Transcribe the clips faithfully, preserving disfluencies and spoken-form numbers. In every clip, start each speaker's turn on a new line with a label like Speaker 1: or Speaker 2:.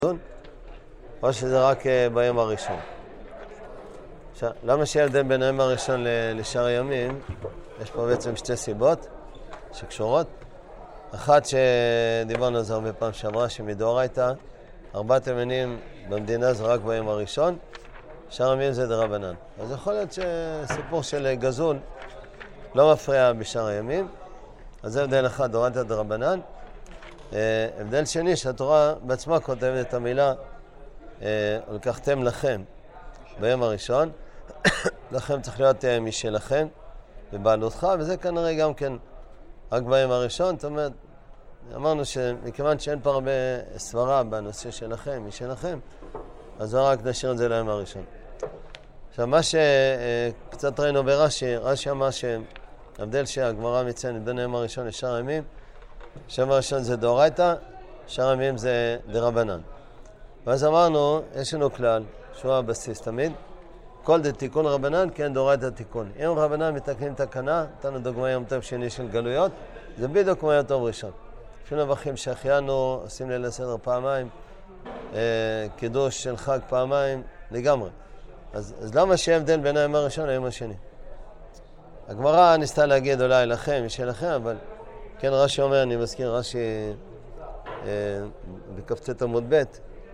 Speaker 1: או שזה רק ביום הראשון. עכשיו, למה שיהיה הבדל בין היום הראשון לשאר הימים? יש פה בעצם שתי סיבות שקשורות. אחת שדיברנו על זה הרבה פעם שעברה, שמדאורייתא, ארבעת ימים במדינה זה רק ביום הראשון, שאר הימים זה דרבנן. אז יכול להיות שסיפור של גזול לא מפריע בשאר הימים, אז זה הבדל אחד, דאורייתא דרבנן. הבדל שני, שהתורה בעצמה כותבת את המילה לקחתם לכם ביום הראשון, לכם צריך להיות משלכם בבעלותך, וזה כנראה גם כן רק ביום הראשון. זאת אומרת, אמרנו שמכיוון שאין פה הרבה סברה בנושא שלכם, משלכם, אז רק נשאיר את זה ליום הראשון. עכשיו, מה שקצת ראינו ברש"י, רש"י אמר שהבדל שהגמרא מציינת בין היום הראשון לשאר הימים, שם הראשון זה דאורייתא, שאר הימים זה דרבנן. ואז אמרנו, יש לנו כלל, שהוא הבסיס תמיד, כל דה תיקון רבנן, כן דאורייתא תיקון. אם רבנן מתקנים תקנה, נתנו דוגמה יום טוב שני של גלויות, זה בדיוק כמו יום טוב ראשון. אפילו נבחים שהחיינו, עושים ליל הסדר פעמיים, אה, קידוש של חג פעמיים, לגמרי. אז, אז למה שיהיה הבדל בין היום הראשון ליום השני? הגמרא ניסתה להגיד אולי לכם, משלכם, אבל כן רש"י אומר, אני מזכיר רש"י אה, בקפצת עמוד ב',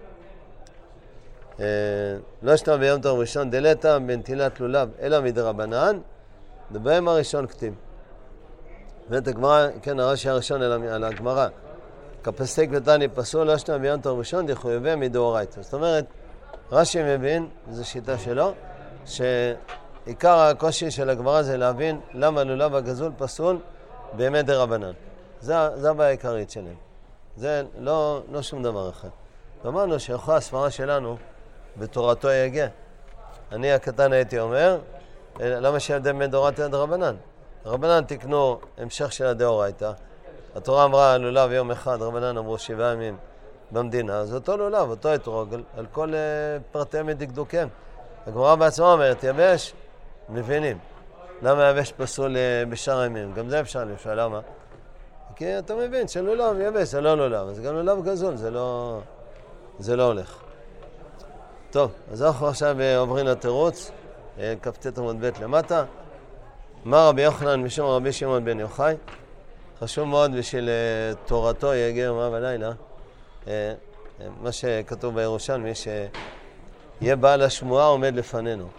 Speaker 1: אה, לא ישנה ביום טוב ראשון דלתא בנטילת לולב אלא מדרבנן, וביום הראשון כתיב. ואת הגמרא, כן הרש"י הראשון על הגמרא, כפסק ותני פסול, לא ישנה ביום טוב ראשון דחויבי מדאורייתא. זאת אומרת, רש"י מבין, זו שיטה שלו, שעיקר הקושי של הגמרא זה להבין למה לולב הגזול פסול באמת דרבנן. זה, זה הבעיה העיקרית שלהם. זה לא, לא שום דבר אחר. אמרנו שיכול הספרה שלנו בתורתו יגע. אני הקטן הייתי אומר, למה שיבדל בין דאורייתא דרבנן? רבנן תקנו המשך של הדאורייתא. התורה אמרה לולב יום אחד, רבנן אמרו שבעה ימים במדינה. אז אותו לולב, אותו אתרוג, על, על כל uh, פרטי מדקדוקים. הגמרא בעצמה אומרת, יבש, מבינים. למה יבש פסול uh, בשאר הימים? גם זה אפשר למשל, למה? כי אתה מבין שלולב יבש, זה לא לולב. אז גם לולב גזול, זה לא, זה לא הולך. טוב, אז אנחנו עכשיו עוברים לתירוץ, כ"ט עמוד ב' למטה. מה רבי יוחנן משום רבי שמעון בן יוחאי? חשוב מאוד בשביל תורתו יגע יומם ולילה. מה שכתוב בירושלמי, שיהיה בעל השמועה עומד לפנינו.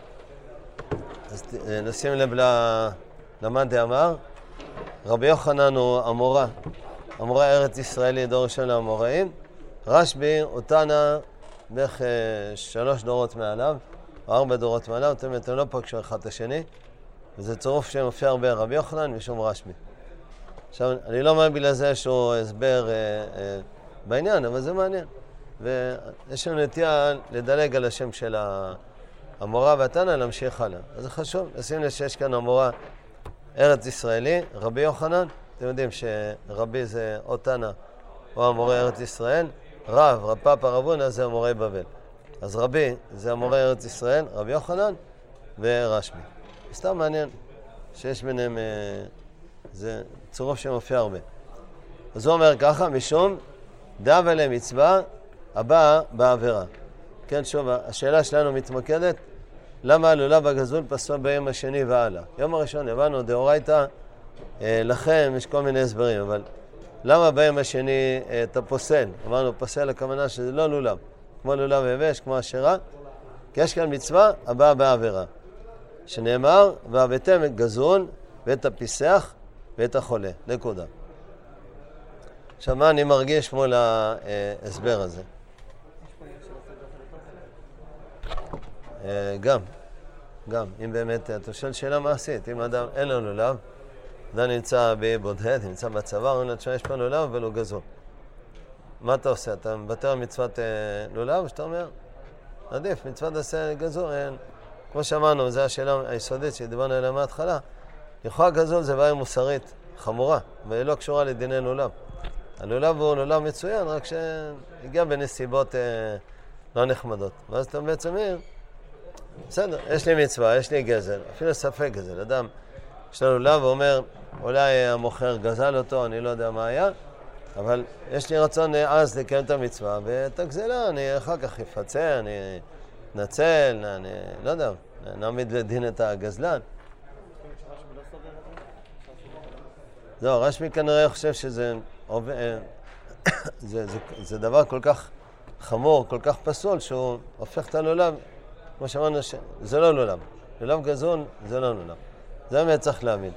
Speaker 1: אז נשים לב למאן דאמר, רבי יוחנן הוא אמורא, אמורא ארץ ישראלי, דור ראשון לאמוראים. רשב"י אותנה בערך שלוש דורות מעליו, או ארבע דורות מעליו, אתם, אתם לא פגשו אחד את השני, וזה צירוף שמופיע הרבה רבי יוחנן משום רשב"י. עכשיו, אני לא אומר בגלל זה שהוא הסבר אה, אה, בעניין, אבל זה מעניין. ויש לנו נטייה לדלג על השם של המורה והתנא, להמשיך הלאה. אז זה חשוב, לשים לב שיש כאן המורה ארץ ישראלי, רבי יוחנן. אתם יודעים שרבי זה או תנא או המורה ארץ ישראל, רב, רב פאפא רב הונא זה המורה בבל. אז רבי זה המורה ארץ ישראל, רבי יוחנן ורשב"י. סתם מעניין שיש ביניהם, זה צירוף שמופיע הרבה. אז הוא אומר ככה, משום דאבה למצווה הבאה בעבירה. כן, שוב, השאלה שלנו מתמקדת, למה לולב הגזול פסול ביום השני והלאה? יום הראשון הבנו, דאורייתא, לכם יש כל מיני הסברים, אבל למה ביום השני אתה פוסל? אמרנו, פוסל הכוונה שזה לא לולב, כמו לולב יבש, כמו השירה, כי יש כאן מצווה הבאה בעבירה, שנאמר, והבאתם את גזול ואת הפיסח ואת החולה. נקודה. עכשיו, מה אני מרגיש מול ההסבר הזה? גם, גם, אם באמת, אתה שואל שאלה מעשית, אם אדם אין לו לולב, אדם נמצא בבודד, נמצא בצבא, אומרים לו, יש פה לולב, אבל הוא גזול. מה אתה עושה? אתה מוותר על מצוות לולב, או שאתה אומר, עדיף, מצוות עשה גזול, אין. כמו שאמרנו, זו השאלה היסודית שדיברנו עליה מההתחלה. לכאורה גזול זה בעיה מוסרית חמורה, והיא לא קשורה לדיני לולב. הלולב הוא לולב מצוין, רק שהגיע בנסיבות אה, לא נחמדות. ואז אתה בעצם אומר, בסדר, יש לי מצווה, יש לי גזל, אפילו ספק גזל. אדם יש לו לולב ואומר, אולי המוכר גזל אותו, אני לא יודע מה היה, אבל יש לי רצון אז לקיים את המצווה, ואת הגזלה אני אחר כך אפצה, אני אתנצל, אני לא יודע, נעמיד לדין את הגזלן. לא, רשמי כנראה חושב שזה זה, זה, זה דבר כל כך חמור, כל כך פסול, שהוא הופך את הלולב, כמו שאמרנו, זה לא לולב. לולב גזול זה לא לולב. זה באמת צריך להבין.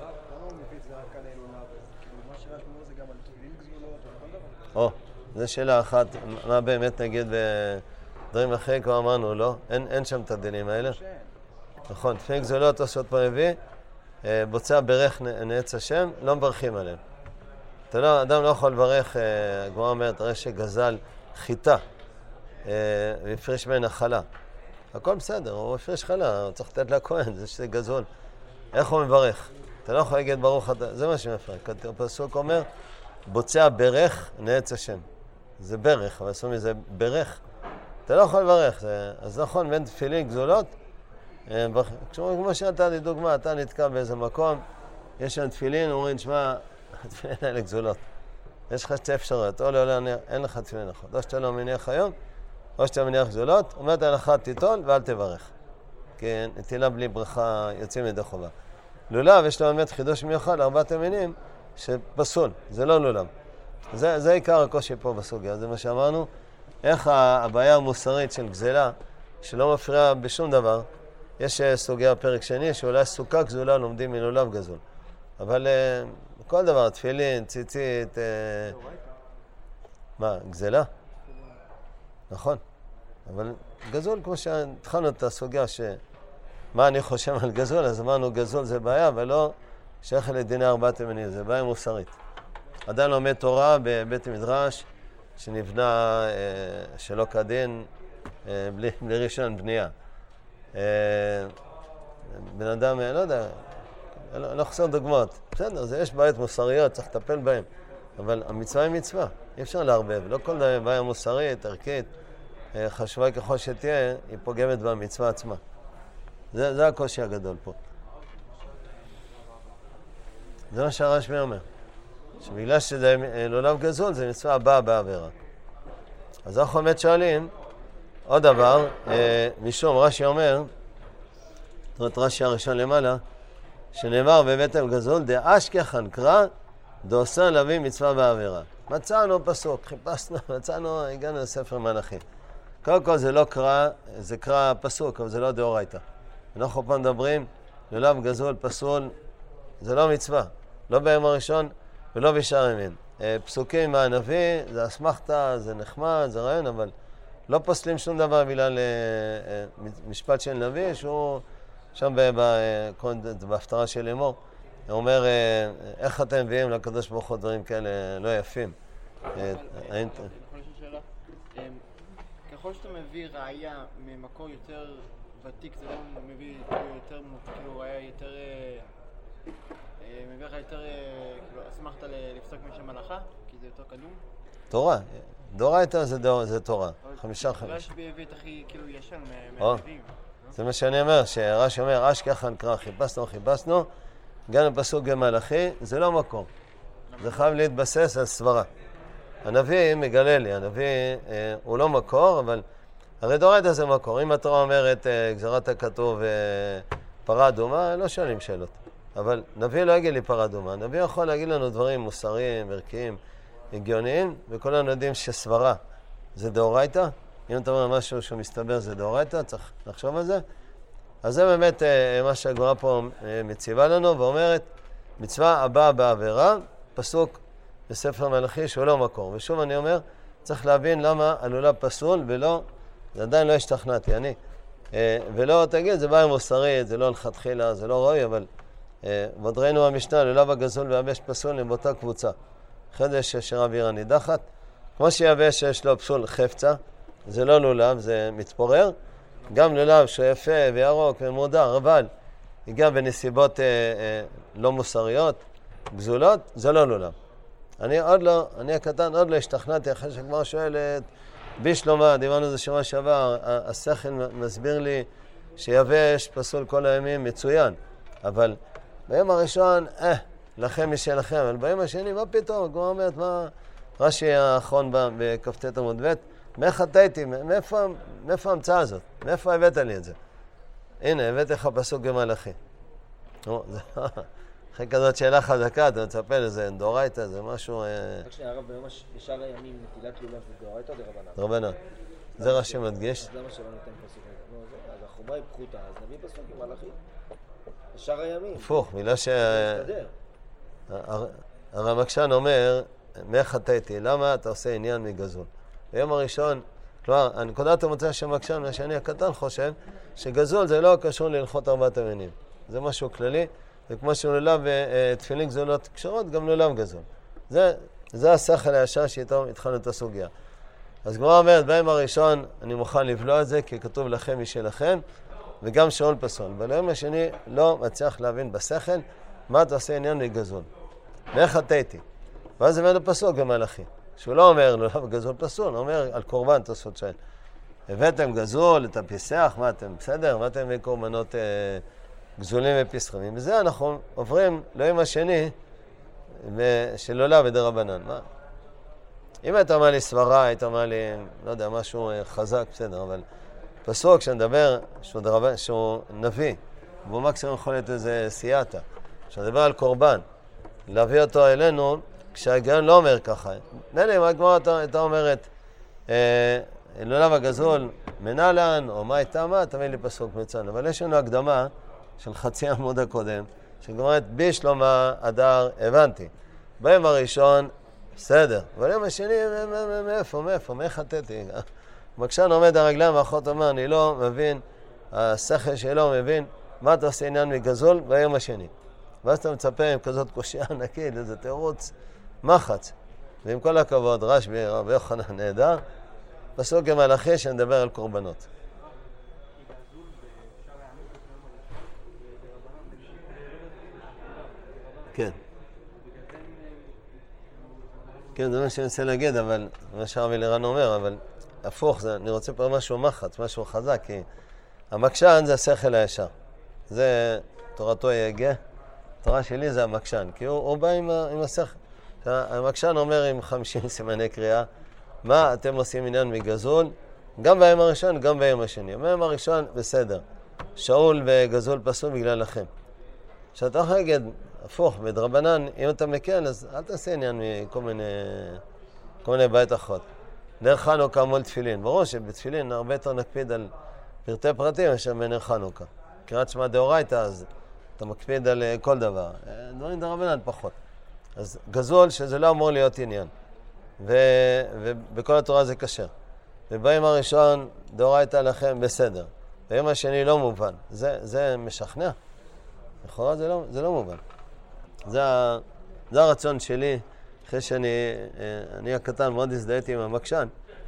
Speaker 1: או, זו שאלה אחת, מה באמת נגיד בדברים אחרים, כמו אמרנו, לא? אין, אין שם את הדינים האלה. נכון, תפילין גזולות עושות פה מביא, בוצע ברך נעץ השם, לא מברכים עליהם. אתה לא, אדם לא יכול לברך, הגמרא אומרת, הרי שגזל חיטה, והפריש ממנה חלה. הכל בסדר, הוא הפריש חלה, הוא צריך לתת לה כהן, זה שזה גזול. איך הוא מברך? אתה לא יכול להגיד ברוך אתה, זה מה שמפריע. הפסוק אומר, בוצע ברך נעץ השם. זה ברך, אבל עשו מזה ברך. אתה לא יכול לברך, זה, אז נכון, בין תפילין גזולות, כמו שנתתי דוגמה, אתה נתקע באיזה מקום, יש שם תפילין, אומרים, שמע, התפילין האלה גזולות. יש לך שתי אפשרויות, או לא, אין לך תפילין נכון. או שאתה לא מניח היום, או שאתה מניח גזולות, אומרת ההלכה תיטול ואל תברך. כי נטילה בלי ברכה יוצאים ידי חובה. לולב, יש לו באמת חידוש מיוחד לארבעת המינים, שפסול, זה לא לולב. זה, זה עיקר הקושי פה בסוגיה, זה מה שאמרנו. איך הבעיה המוסרית של גזלה, שלא מפריעה בשום דבר, יש סוגיה פרק שני, שאולי סוכה גזולה לומדים מלולב גזול. אבל uh, כל דבר, תפילין, ציצית, uh, מה, גזלה? נכון. אבל גזול, כמו שהתחלנו את הסוגיה, שמה אני חושב על גזול, אז אמרנו גזול זה בעיה, אבל לא שייך לדיני ארבעת המינים, זה בעיה מוסרית. אדם לומד תורה בבית המדרש, שנבנה uh, שלא כדין, uh, בלי, בלי רישיון בנייה. בן אדם, לא יודע, לא חסר דוגמאות. בסדר, זה יש בעיות מוסריות, צריך לטפל בהן. אבל המצווה היא מצווה, אי אפשר להרבב. לא כל בעיה מוסרית, ערכית, חשובה ככל שתהיה, היא פוגמת במצווה עצמה. זה, זה הקושי הגדול פה. זה מה שהרשמי אומר. שבגלל שזה לולב גזול, זה מצווה הבאה בעבירה. אז אנחנו באמת שואלים, עוד דבר, משום רש"י אומר, זאת אומרת רש"י הראשון למעלה, שנאמר בבית הגזול, דאשכחן קרא, דעושה להביא מצווה בעבירה. מצאנו פסוק, חיפשנו, מצאנו, הגענו לספר מלאכים. קודם כל זה לא קרא, זה קרא פסוק, אבל זה לא דאורייתא. אנחנו פה מדברים, לולב גזול פסול, זה לא מצווה, לא ביום הראשון ולא בשאר ימים. פסוקים מהנביא, זה אסמכתא, זה נחמד, זה רעיון, אבל לא פוסלים שום דבר בגלל משפט של נביא, שהוא שם בהפטרה של אמור, הוא אומר, איך אתם מביאים לקדוש ברוך הוא דברים כאלה לא יפים?
Speaker 2: ככל שאתה מביא ראייה ממקור יותר ותיק, זה לא מביא יותר, כאילו ראייה יותר, מביא לך יותר, כאילו, אסמכת לפסוק משם הלכה, כי זה יותר קדום?
Speaker 1: תורה. דאורייתא זה תורה. חמישה חמישה.
Speaker 2: רש"י הביא את הכי כאילו ישן מהנביאים.
Speaker 1: זה מה שאני אומר, שרש"י אומר, אשכחן קרא, חיפשנו, חיפשנו, גם הפסוק במלאכי, זה לא מקור. זה חייב להתבסס על סברה. הנביא מגלה לי, הנביא אה, הוא לא מקור, אבל הרי דאורייתא זה מקור. אם התורה אומרת, אה, גזרת הכתוב, אה, פרה אדומה, לא שואלים שאלות. אבל נביא לא יגיד לי פרה אדומה. נביא יכול להגיד לנו דברים מוסריים, ערכיים, הגיוניים, וכולנו יודעים שסברה זה דאורייתא. אם אתה אומר משהו שהוא מסתבר זה דאורייתא, צריך לחשוב על זה. אז זה באמת אה, מה שהגמרא פה אה, מציבה לנו, ואומרת, מצווה הבאה בעבירה, פסוק בספר מלאכי שהוא לא מקור. ושוב אני אומר, צריך להבין למה הלולב פסול, ולא, זה עדיין לא השתכנעתי, אני. אה, ולא תגיד, זה בעיה מוסרית, זה לא לכתחילה, זה לא ראוי, אבל אה, ודרנו המשנה, לולב הגזול ויבש פסול הם באותה קבוצה. חדש שרב עיר הנידחת, כמו שיבש שיש לו פסול חפצה, זה לא לולב, זה מתפורר. גם לולב שהוא יפה וירוק ומודר, אבל הגיע בנסיבות אה, אה, לא מוסריות, גזולות, זה לא לולב. אני עוד לא, אני הקטן עוד לא השתכנעתי אחרי שכבר שואלת, בשלומה, דיברנו על זה שבוע שעבר, השכל מסביר לי שיבש פסול כל הימים מצוין, אבל ביום הראשון, אה, לכם משלכם, אבל ביום השני, מה פתאום? כמו אומרת, מה, רש"י האחרון בכ"ט עמוד ב', מחטאתי, מאיפה, מאיפה ההמצאה הזאת? מאיפה הבאת לי את זה? הנה, הבאתי לך פסוק במלאכי. אחרי כזאת שאלה חזקה, אתה מצפה לזה, דאורייתא, זה משהו...
Speaker 3: רק שנייה, הרב, ביום בשאר הימים נטילת לולב זה דאורייתא או דרבנן?
Speaker 1: דרבנן. זה רש"י מדגיש.
Speaker 3: אז למה שלא ניתן פסוק? אז החומה היא פחותה, אז נביא פסוק עם מלאכי. בשאר הימים.
Speaker 1: הפוך, מילה ש...
Speaker 3: מסתדר.
Speaker 1: הרמקשן אומר, מחטאתי, למה אתה עושה עניין מגזול? ביום הראשון, כלומר, הנקודת המוצא של מקשן, מה שאני הקטן חושב, שגזול זה לא קשור להלכות ארבעת המינים. זה משהו כללי, וכמו שלולב תפילין גזולות קשרות, גם לולב גזול. זה, זה השכל הישר שאיתו התחלנו את הסוגיה. אז גמרא אומרת, ביום הראשון אני מוכן לבלוע את זה, כי כתוב לכם משלכם, וגם שאול פסול. ביום השני לא מצליח להבין בשכל, מה אתה עושה עניין מגזול. מחטאתי. ואז הבאנו פסוק במלאכי. שהוא לא אומר, לא גזול פסול, הוא אומר על קורבן, תעשות שאל. הבאתם גזול, את הפיסח, מה אתם, בסדר? מה אתם מקורבנות אה, גזולים ופסחמים? בזה אנחנו עוברים ליום השני של עולה ודרבנן. מה? אם היית אומר לי סברה, היית אומר לי, לא יודע, משהו חזק, בסדר, אבל פסוק שנדבר, שהוא, דרבן, שהוא נביא, והוא מקסימום יכול להיות איזה סייעתא, שנדבר על קורבן, להביא אותו אלינו, כשההיגיון לא אומר ככה. מילא, אם הגמרא הייתה אומרת, לולב הגזול מנהלן, או מה הייתה מה, תביא לי פסוק מצוין. אבל יש לנו הקדמה של חצי עמוד הקודם, שגמרת בשלמה אדר הבנתי. ביום הראשון, בסדר. אבל ביום השני, מאיפה, מאיפה, מאיך חטאתי? מקשן עומד הרגליים ואחות אומר, אני לא מבין, השכל שלו מבין, מה אתה עושה עניין מגזול ביום השני. ואז אתה מצפה עם כזאת קושיה ענקית, איזה תירוץ מחץ. ועם כל הכבוד, רשב"י, רבי יוחנן נהדר, פסוק במלאכי שנדבר על קורבנות. כן. כן, זה מה שאני רוצה להגיד, אבל מה שהרבי לירן אומר, אבל הפוך, זה, אני רוצה פה משהו מחץ, משהו חזק, כי המקשן זה השכל הישר. זה תורתו יגה. התורה שלי זה המקשן, כי הוא, הוא בא עם, עם השכל. המקשן אומר עם חמישים סימני קריאה, מה אתם עושים עניין מגזול? גם ביום הראשון, גם ביום השני. ביום הראשון, בסדר. שאול וגזול פסול בגלל לכם. כשאתה יכול להגיד, הפוך, בדרבנן, אם אתה מקל, אז אל תעשה עניין מכל מיני, כל מיני בית אחות. נר חנוכה מול תפילין. ברור שבתפילין הרבה יותר נקפיד על פרטי פרטים, יש שם בנר חנוכה. קריאת שמע דאורייתא, אז אתה מקפיד על כל דבר. דברים דרבנן פחות. אז גזול שזה לא אמור להיות עניין. ו... ובכל התורה זה קשר. וביום הראשון דאורייתא לכם בסדר. ביום השני לא מובן. זה, זה משכנע. לכאורה זה לא, זה לא מובן. זה, זה הרצון שלי, אחרי שאני אני הקטן מאוד הזדהיתי עם המקשן,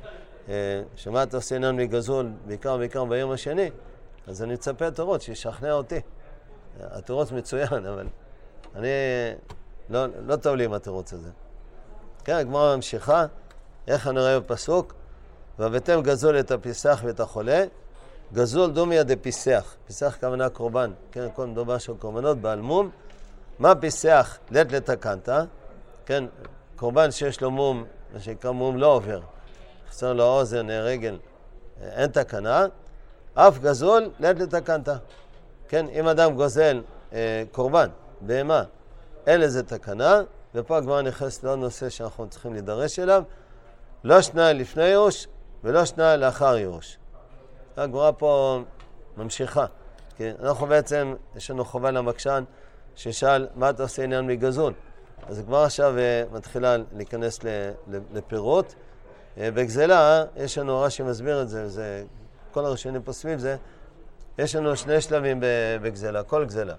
Speaker 1: שמה אתה עושה עניין מגזול, בעיקר בעיקר ביום השני, אז אני מצפה תורות שישכנע אותי. התירוץ מצוין, אבל אני לא, לא טוב לי עם התירוץ הזה. כן, הגמרא ממשיכה, איך אני רואה בפסוק, והבאתם גזול את הפיסח ואת החולה, גזול דומיה דפיסח, פיסח כוונה קורבן, כן, כל מדובר של קורבנות בעל מום, מה פיסח? לית לתקנת, כן, קורבן שיש לו מום, מה שנקרא מום לא עובר, חסר לו אוזן, רגל, אין תקנה, אף גזול לית לתקנת, כן, אם אדם גוזל אה, קורבן, בהמה, אין לזה תקנה, ופה הגמרא נכנס לעוד נושא שאנחנו צריכים להידרש אליו, לא שנה לפני ייאוש ולא שנה לאחר ייאוש. הגמרא פה ממשיכה, כי אנחנו בעצם, יש לנו חובה למקשן ששאל מה אתה עושה עניין מגזול. אז הגמרא עכשיו מתחילה להיכנס לפירוט. בגזלה, יש לנו רש"י מסביר את זה, זה כל הראשונים פה סביב זה, יש לנו שני שלבים בגזלה, כל גזלה.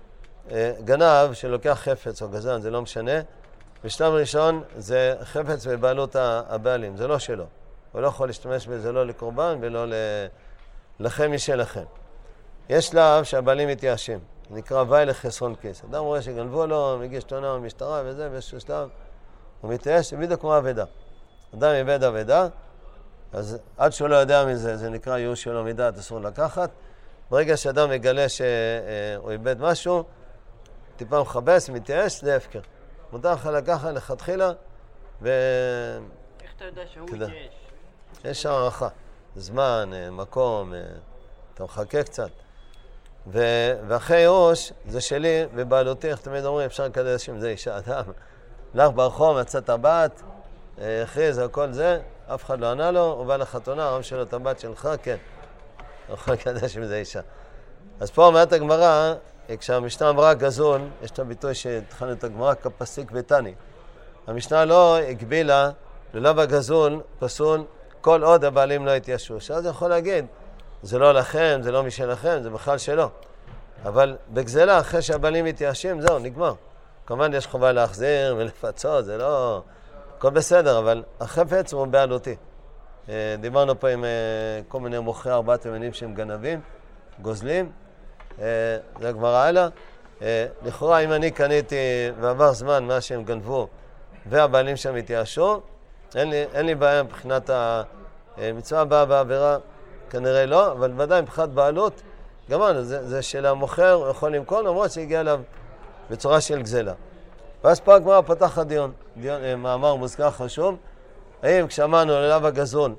Speaker 1: גנב שלוקח חפץ או גזן, זה לא משנה. בשלב ראשון זה חפץ בבעלות הבעלים, זה לא שלו. הוא לא יכול להשתמש בזה לא לקורבן ולא לכם משלכם. יש שלב שהבעלים מתייאשים, נקרא ואי לחסרון כיס. אדם רואה שגנבו לו, מגיש תלונה במשטרה וזה, באיזשהו שלב הוא מתייאש, בדיוק כמו אבדה. אדם איבד אבדה, אז עד שהוא לא יודע מזה, זה נקרא ייאוש שלו מדעת, אסור לקחת. ברגע שאדם מגלה שהוא איבד משהו, טיפה מחבס, מתייאש, זה הפקר. מותר לך לקחת לכתחילה, ו...
Speaker 2: איך אתה יודע שהוא
Speaker 1: כדאי.
Speaker 2: יש?
Speaker 1: יש הערכה, זמן, מקום, אתה מחכה קצת. ו... ואחרי ייאוש, זה שלי ובעלותי, איך תמיד אומרים, אפשר לקדש עם זה אישה אדם. לך ברחוב, מצאת הבת, הכריז, הכל זה, אף אחד לא ענה לו, הוא בא לחתונה, הרב שלו את הבת שלך, כן. לא יכול לקדש עם זה אישה. אז פה אומרת הגמרא, כשהמשנה אמרה גזול, יש את הביטוי שהתחלנו את הגמרא כפסיק ותני. המשנה לא הגבילה, ללאו הגזול פסול, כל עוד הבעלים לא התיישו. שאז יכול להגיד, זה לא לכם, זה לא משלכם, זה בכלל שלו. אבל בגזלה, אחרי שהבעלים מתיישים, זהו, נגמר. כמובן יש חובה להחזיר ולפצות, זה לא... הכל בסדר, אבל החפץ הוא בעלותי. דיברנו פה עם כל מיני מוכרי ארבעת המינים שהם גנבים, גוזלים. זה הגמרא הלאה. לכאורה, אם אני קניתי ועבר זמן מה שהם גנבו והבעלים שם התייאשו, אין לי, אין לי בעיה מבחינת המצווה הבאה בעבירה, כנראה לא, אבל ודאי מבחינת בעלות, גם זה, זה של המוכר, הוא יכול למכור, למרות שהגיע אליו בצורה של גזלה. ואז פה הגמרא פתח הדיון, דיון, מאמר מוזכר חשוב, האם כשאמרנו ללאו הגזול,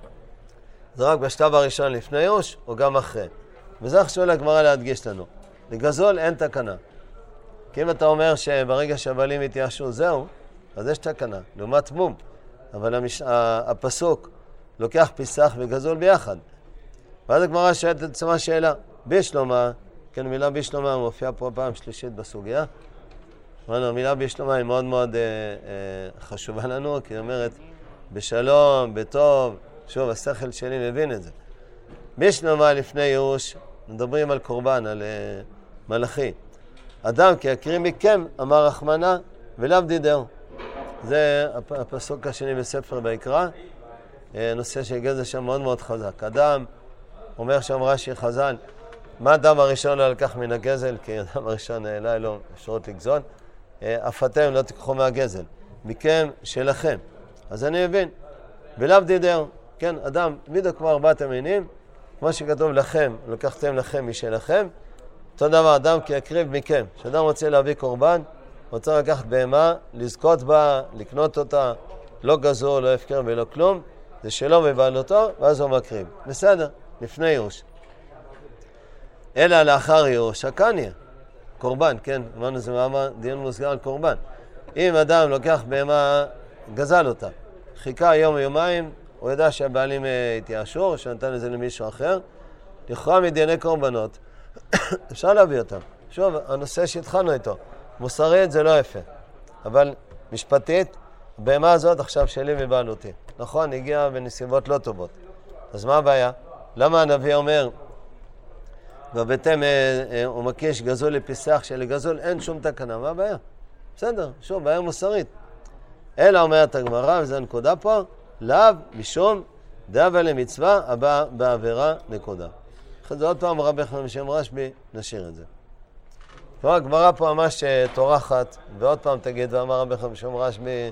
Speaker 1: זה רק בשלב הראשון לפני ייאוש, או גם אחרי. וזה חשוב לגמרא להדגיש לנו. לגזול אין תקנה. כי אם אתה אומר שברגע שהבעלים התייאשו זהו, אז יש תקנה, לעומת מום. אבל המש... הפסוק לוקח פיסח וגזול ביחד. ואז הגמרא שואלת את עצמה שאלה, בשלומה, כן, מילה בשלומה מופיעה פה פעם שלישית בסוגיה. אמרנו, המילה בשלומה היא מאוד מאוד אה, אה, חשובה לנו, כי היא אומרת, בשלום, בטוב, שוב, השכל שלי מבין את זה. בשלומה לפני ייאוש, מדברים על קורבן, על אה, מלאכי. אדם כי יקריא מכם, אמר רחמנה, ולאו דידהו. זה הפסוק השני בספר ויקרא, נושא של גזל שם מאוד מאוד חזק. אדם, אומר שם רש"י חז"ל, מה אדם הראשון לא לקח מן הגזל? כי אדם הראשון העלה לו אפשרות לגזול. אף אתם לא תיקחו מהגזל, מכם שלכם. אז אני מבין, ולאו דידהו, כן, אדם, בדיוק כמו ארבעת המינים, כמו שכתוב לכם, לקחתם לכם משלכם, אותו דבר, אדם כי יקריב מכם. כשאדם רוצה להביא קורבן, רוצה לקחת בהמה, לזכות בה, לקנות אותה, לא גזול, לא הפקר ולא כלום, זה שלו בבעלותו, ואז הוא מקריב. בסדר, לפני ייאוש. אלא לאחר ייאוש, הקניה, קורבן, כן, אמרנו זה מאמר, דיון מוסגר על קורבן. אם אדם לוקח בהמה, גזל אותה, חיכה יום או יומיים, הוא ידע שהבעלים התייאשו, שנתן את זה למישהו אחר, לכאורה מדייני קורבנות, אפשר להביא אותם. שוב, הנושא שהתחלנו איתו, מוסרית זה לא יפה, אבל משפטית, הבהמה הזאת עכשיו שלי ובעלותי. נכון, הגיעה בנסיבות לא טובות. אז מה הבעיה? למה הנביא אומר, בביתם הוא מקיש גזול לפיסח, שלגזול אין שום תקנה, מה הבעיה? בסדר, שוב, בעיה מוסרית. אלא אומרת הגמרא, וזו הנקודה פה, לאו משום דאבה למצווה הבאה בעבירה נקודה. אחרי זה עוד פעם רבי חנן בשם רשב"י, נשאיר את זה. כלומר, הגמרא פה ממש תורחת, ועוד פעם תגיד, ואמר רבי חנן בשם רשב"י,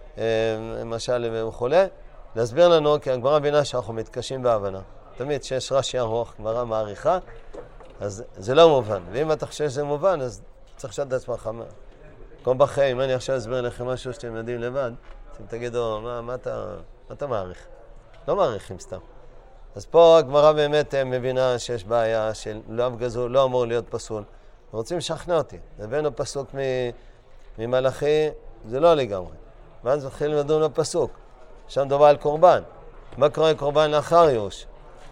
Speaker 1: למשל וכולי, להסביר לנו, כי הגמרא בינה שאנחנו מתקשים בהבנה. תמיד שיש רש"י ארוך, גמרא מעריכה, אז זה לא מובן. ואם אתה חושב שזה מובן, אז צריך לשאול את עצמך. כל בחיים, אם אני עכשיו אסביר לכם משהו שאתם יודעים לבד, אתם תגידו, מה, מה, אתה, מה אתה מעריך? לא מעריכים סתם. אז פה הגמרא באמת מבינה שיש בעיה של לאו גזול, לא אמור להיות פסול. רוצים לשכנע אותי. הבאנו פסוק ממלאכי, זה לא לגמרי. ואז מתחילים לדון בפסוק. שם דובר על קורבן. מה קורה קורבן לאחר ייאוש?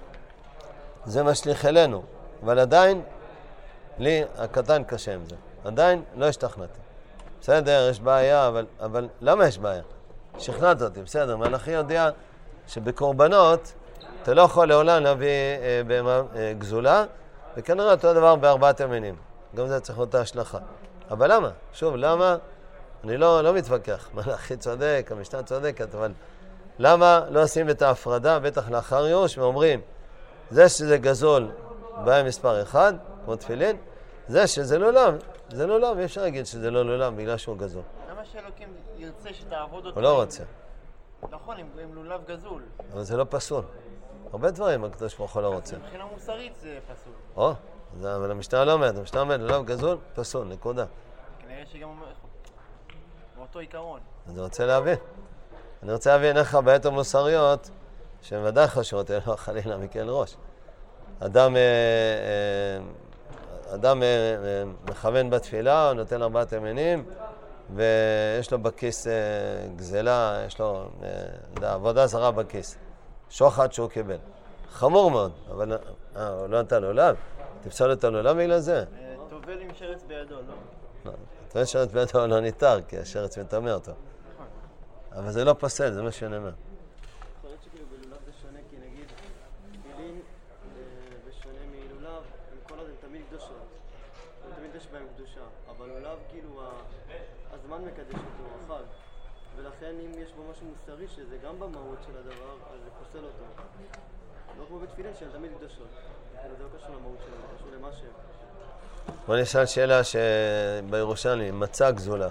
Speaker 1: זה משליך אלינו. אבל עדיין, לי הקטן קשה עם זה. עדיין לא השתכנעתי. בסדר, יש בעיה, אבל, אבל למה יש בעיה? שכנעת אותי, בסדר. מלאכי יודע שבקורבנות אתה לא יכול לעולם להביא אה, בהמה אה, גזולה, וכנראה אותו דבר בארבעת המינים. גם זה צריך אותה השלכה. אבל למה? שוב, למה? אני לא, לא מתווכח. מלאכי צודק, המשנה צודקת, אבל למה לא עושים את ההפרדה, בטח לאחר ייאוש, ואומרים, זה שזה גזול, בעיה מספר אחד, כמו תפילין, זה שזה לולב, זה לולב, אי אפשר להגיד שזה לא לולב בגלל שהוא גזול.
Speaker 2: למה שאלוקים ירצה שתעבוד אותו?
Speaker 1: הוא לא רוצה.
Speaker 2: נכון, עם לולב גזול.
Speaker 1: אבל זה לא פסול. הרבה דברים הקדוש ברוך הוא לא רוצה.
Speaker 2: מבחינה מוסרית זה פסול.
Speaker 1: או, אבל המשנה לא אומרת, המשנה אומרת, לולב גזול, פסול, נקודה.
Speaker 2: כנראה שגם באותו עיקרון.
Speaker 1: אז הוא רוצה להבין. אני רוצה להבין איך הבעיות המוסריות, שהן ודאי חשובות, אלא חלילה מקל ראש. אדם, אדם מכוון בתפילה, הוא נותן ארבעת ימינים, ויש לו בכיס גזלה, יש לו עבודה זרה בכיס. שוחד שהוא קיבל. חמור מאוד, אבל אה, הוא לא נתן עולב. תפסול את העולב בגלל זה.
Speaker 2: טובל עם שרץ בידו, לא?
Speaker 1: טובל שרץ בידו לא ניתר, כי השרץ מטמא אותו. אבל זה לא פסל, זה מה שנאמר.
Speaker 2: יכול להיות שכאילו בלולב זה שונה, כי נגיד, תפילין בשונה מלולב, הם כל עוד הם תמיד קדושות. תמיד יש בהם קדושה. אבל לולב כאילו, הזמן מקדש אותו, החג. ולכן אם יש בו משהו מוסרי, שזה גם במהות של הדבר, אז זה פוסל אותו. לא כמו בתפילין שהן תמיד קדושות. זה לא קשור למהות שלהם, זה קשור למה שהם.
Speaker 1: בוא נשאל שאלה שבירושלמי, מצה גזולה.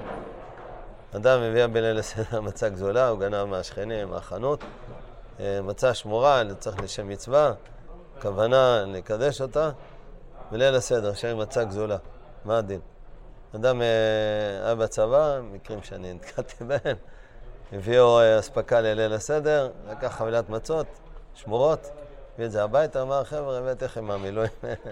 Speaker 1: אדם מביא בליל הסדר מצה גזולה, הוא גנב מהשכנים, מהחנות. מצה שמורה, צריך לשם מצווה, כוונה לקדש אותה, בליל הסדר, שם מצה גזולה. מה הדין? אדם היה בצבא, מקרים שאני נתקעתי בהם, הביאו אספקה לליל הסדר, לקח חבילת מצות, שמורות, הביא את זה הביתה, אמר, חבר'ה, הבאת איך עם המילואים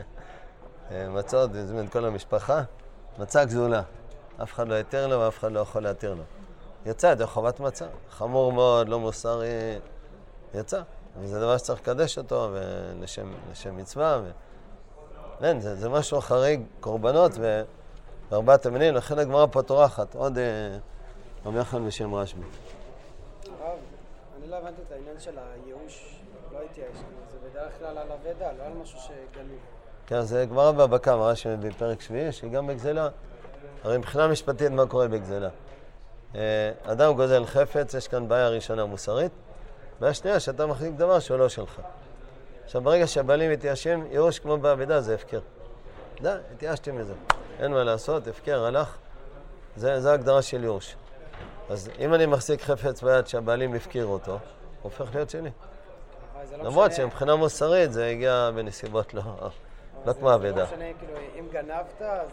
Speaker 1: מצות, הזמין את כל המשפחה, מצה גזולה. אף אחד לא יתר לו ואף אחד לא יכול להתיר לו. יצא, זה חובת מצה. חמור מאוד, לא מוסרי, יצא. וזה דבר שצריך לקדש אותו ולשם, לשם מצווה. ו... אין, זה, זה משהו חריג, קורבנות ו... וארבעת המינים, לכן הגמרא פה טורחת. עוד רבי יוחנן בשם רשב"י.
Speaker 4: הרב, אני לא הבנתי את העניין של הייאוש, לא הייתי האיש, זה בדרך כלל על אבדה, לא על משהו שגנוב.
Speaker 1: כן, זה גמרא בבבא קמא, רש"י מביא פרק שביעי, שהיא גם בגזלה. הרי מבחינה משפטית מה קורה בגזלה? אדם גוזל חפץ, יש כאן בעיה ראשונה מוסרית, בעיה שנייה שאתה מחזיק דבר שהוא לא שלך. עכשיו ברגע שהבעלים מתייאשים, ייאוש כמו בעבדה זה הפקר. די, התייאשתי מזה. אין מה לעשות, הפקר, הלך. זה, זה ההגדרה של ייאוש. אז אם אני מחזיק חפץ ביד שהבעלים הפקיר אותו, הוא הופך להיות שלי. למרות שמבחינה מוסרית זה הגיע בנסיבות לא, לא כמו עבדה.
Speaker 4: זה לא משנה, כאילו, אם גנבת, אז...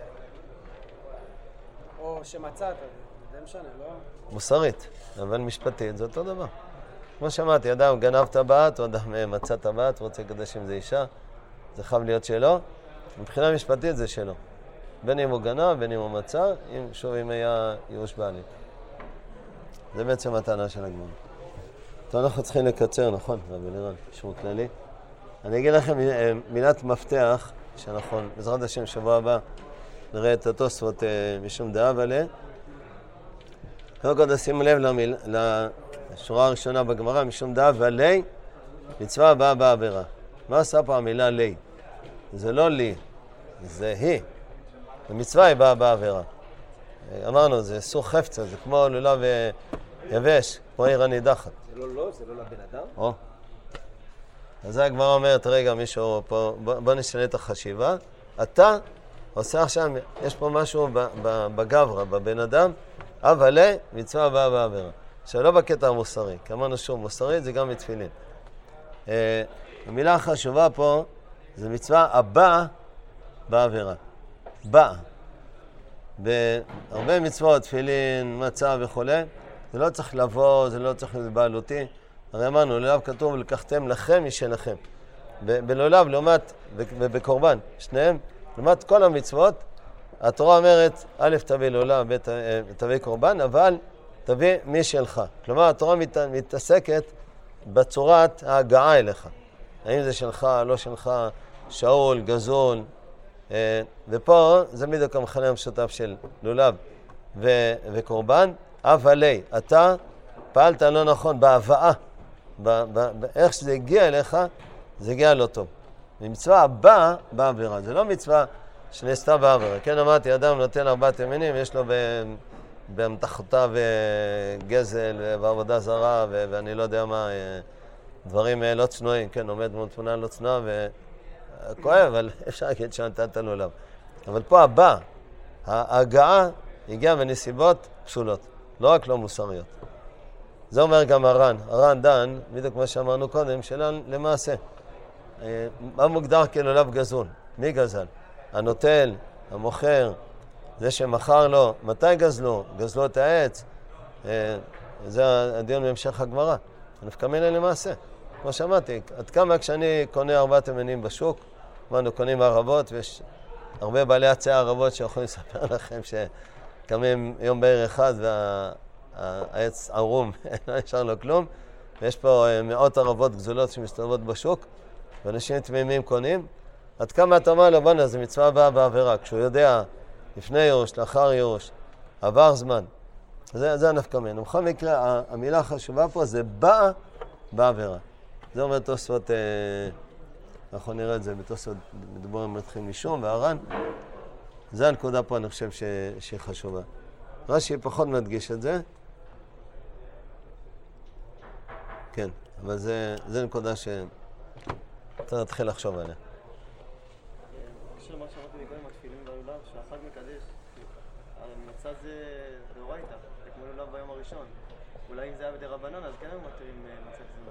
Speaker 4: או שמצאת, זה משנה, לא?
Speaker 1: מוסרית, אבל משפטית זה אותו דבר. כמו שאמרתי, אדם גנב טבעת, או אדם מצא טבעת, רוצה לקדש עם זה אישה, זה חייב להיות שלו. מבחינה משפטית זה שלו. בין אם הוא גנב, בין אם הוא מצא, אם, שוב אם היה ייאוש בעלים. זה בעצם הטענה של הגמרא. טוב, אנחנו צריכים לקצר, נכון, רבי לירן, שיעור כללי. אני אגיד לכם מילת מפתח, שנכון, בעזרת השם שבוע הבא, נראה את התוספות משום דאב עליה. קודם כל שימו לב למיל, לשורה הראשונה בגמרא, משום דאב עליה, מצווה הבאה בעבירה. מה עשה פה המילה לי? זה לא לי, זה היא. המצווה היא באה בעבירה. אמרנו, זה סור חפצה, זה כמו לולב יבש, כמו עיר הנידחת.
Speaker 3: זה לא לא, זה לא לבן אדם?
Speaker 1: או. אז זה הגמרא אומרת, רגע, מישהו פה, בוא, בוא נשנה את החשיבה. אתה עושה עכשיו, יש פה משהו בגברה, בבן אדם, אבל מצווה הבאה בעבירה. שלא בקטע המוסרי, כי אמרנו שוב, מוסרית זה גם מתפילין. אה, המילה החשובה פה, זה מצווה הבאה בעבירה. באה. בהרבה מצוות, תפילין, מצה וכו', זה לא צריך לבוא, זה לא צריך להיות בעלותי. הרי אמרנו, לולב כתוב, לקחתם לכם משלכם. בלולב, לעומת, ובקורבן, שניהם, לעומת כל המצוות, התורה אומרת, א' תביא לולב, ב' תביא קורבן, אבל תביא משלך. כלומר, התורה מת, מתעסקת בצורת ההגעה אליך. האם זה שלך, לא שלך, שאול, גזול, ופה זה בדיוק המכנה המשותף של לולב ו- וקורבן. אבל אתה פעלת לא נכון בהבאה, ב- ב- ב- איך שזה הגיע אליך, זה הגיע לא טוב. מצווה הבאה בעבירה, זה לא מצווה שנעשתה בעבירה. כן, אמרתי, אדם נותן ארבעת ימינים, יש לו באמתחותיו גזל ועבודה זרה ו- ואני לא יודע מה, דברים לא צנועים, כן, עומד מול תמונה לא צנועה ו... כואב, אבל אפשר להגיד שנתת לו לב. אבל פה הבא, ההגעה הגיעה בנסיבות פסולות, לא רק לא מוסריות. זה אומר גם הר"ן. הר"ן דן, בדיוק כמו שאמרנו קודם, שאלה למעשה. מה מוגדר כלולב גזול? מי גזל? הנוטל, המוכר, זה שמכר לו, מתי גזלו? גזלו את העץ? זה הדיון בהמשך הגמרא. נפקא מינה למעשה. כמו שאמרתי, עד כמה כשאני קונה ארבעת המינים בשוק, אמרנו, קונים ערבות, ויש הרבה בעלי עצי ערבות שיכולים לספר לכם שקמים יום בעיר אחד והעץ ערום, לא נשאר לו כלום, ויש פה מאות ערבות גזולות שמסתובבות בשוק, ואנשים תמימים קונים. עד כמה אתה אומר לו, בוא'נה, זה מצווה הבאה בעבירה, כשהוא יודע, לפני ייאוש, לאחר ייאוש, עבר זמן. זה, זה הנפקא מינה. בכל מקרה, המילה החשובה פה זה באה בעבירה. זה אומר תוספות, אה, אנחנו נראה את זה בתוספות, מדובר מתחילים משום והר"ן. זה הנקודה פה, אני חושב ש, שהיא חשובה. רש"י פחות מדגיש את זה. כן, אבל זה, זה נקודה שצריך להתחיל לחשוב עליה.
Speaker 2: בקשר למה שאמרתי מקודם, התפילין והלולב, שהחג מקדש, המצה זה דאורייתא, זה כמו לולב ביום הראשון. אולי אם זה היה בדרבנן, אז כן היו מתירים מצה גזולה.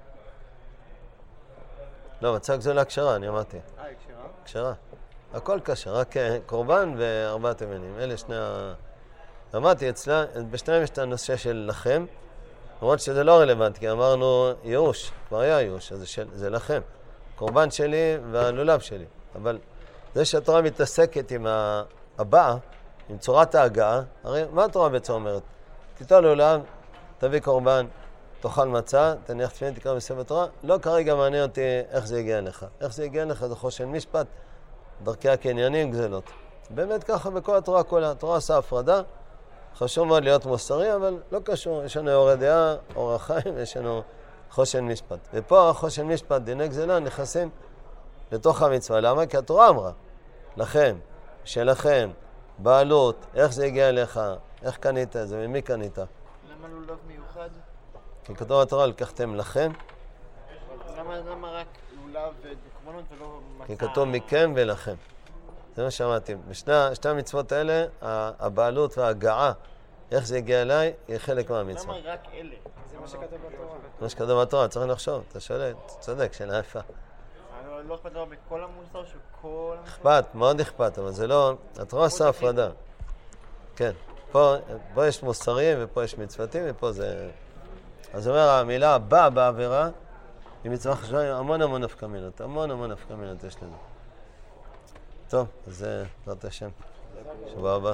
Speaker 1: לא, מצה גזולה כשרה, אני אמרתי.
Speaker 2: אה, היא כשרה?
Speaker 1: כשרה. הכל כשר, רק קורבן וארבעת המינים. אלה שני ה... אמרתי, אצלה, בשניים יש את הנושא של לכם, למרות שזה לא רלוונטי, כי אמרנו ייאוש, כבר היה ייאוש, אז זה, של, זה לכם. קורבן שלי והלולב שלי. אבל זה שהתורה מתעסקת עם הבאה, עם צורת ההגעה, הרי מה התורה בעצם אומרת? תיטול לולב, תביא קורבן, תאכל מצה, תניח תפילין, תקרא בספר תורה. לא כרגע מעניין אותי איך זה הגיע לך. איך זה הגיע לך זה חושן משפט, דרכי הקניינים גזלות. באמת ככה בכל התורה כולה. התורה עושה הפרדה, חשוב מאוד להיות מוסרי, אבל לא קשור. יש לנו אורי דעה, אורח חיים, יש לנו חושן משפט. ופה החושן משפט, דיני גזלה, נכנסים לתוך המצווה. למה? כי התורה אמרה, לכם, שלכם, בעלות, איך זה הגיע לך, איך קנית את זה, ממי קנית.
Speaker 5: למה לולב מיוחד?
Speaker 1: כי כתוב בתורה, לקחתם לכם.
Speaker 5: למה, למה רק לולב ודקמונות ולא מצה?
Speaker 1: כי כתוב מכם ולכם. זה מה שאמרתי. בשני שתי המצוות האלה, הבעלות וההגעה, איך זה הגיע אליי, היא חלק מהמצווה.
Speaker 5: למה רק אלה?
Speaker 4: זה מה שכתוב בתורה.
Speaker 1: מה שכתוב בתורה, צריך לחשוב. אתה שואל, צודק, שאלה יפה.
Speaker 5: לא אכפת לו בכל המוסר של כל...
Speaker 1: אכפת, מאוד אכפת, אבל זה לא... התורה עושה הפרדה. כן. פה, פה יש מוסרים ופה יש מצוותים ופה זה... אז אומר, המילה הבאה בעבירה היא מצווה חשובה, המון המון נפקא מינות, המון המון נפקא מינות יש לנו. טוב, אז זה בעזרת השם. שבוע הבא.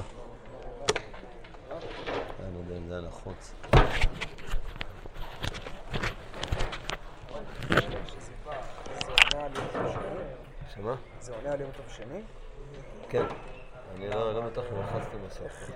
Speaker 1: אני לא יודע אם זה היה לחוץ. שמה?
Speaker 4: זה עונה על יום טוב שני?
Speaker 1: כן. אני לא בטוח אם לחצתי בסוף.